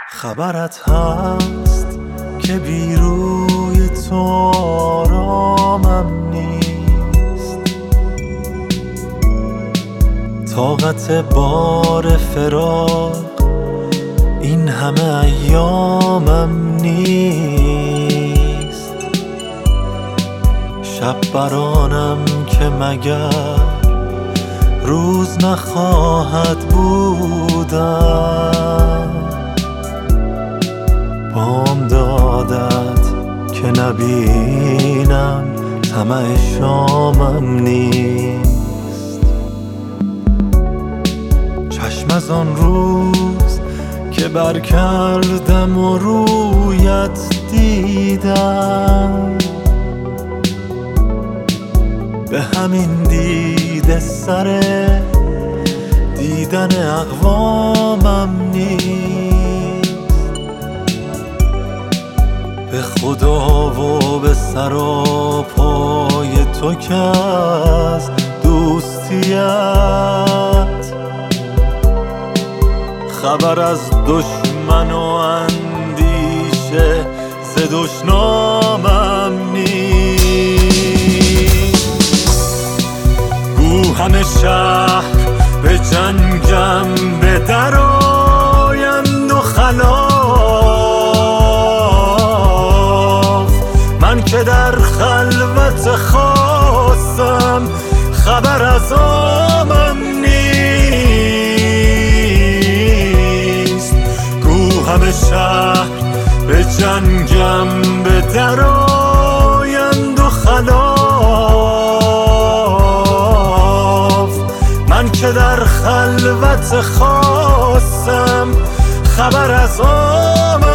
خبرت هست که بی روی تو آرامم نیست، طاقت بار فراق این همه ایامم نیست. شب برانم که مگر روز نخواهد بودن، بام دادت که نبینم طمع شامم نیست. چشم از آن روز که برکردم و رویت دیدم، به همین دیده سر دیدن اقوامم نیست. به خدا و به سر و پای تو که از دوستیت خبر از دشمن و اندیشه ز دشنامم نیست. گو همه شهر به جنگم به در آیند و خلاف، من که در خلوت خواستم خبر از آمم نیست. گو همه شهر به جنگم به در آیند و خلاف، من که در خلوت خواستم خبر از آمم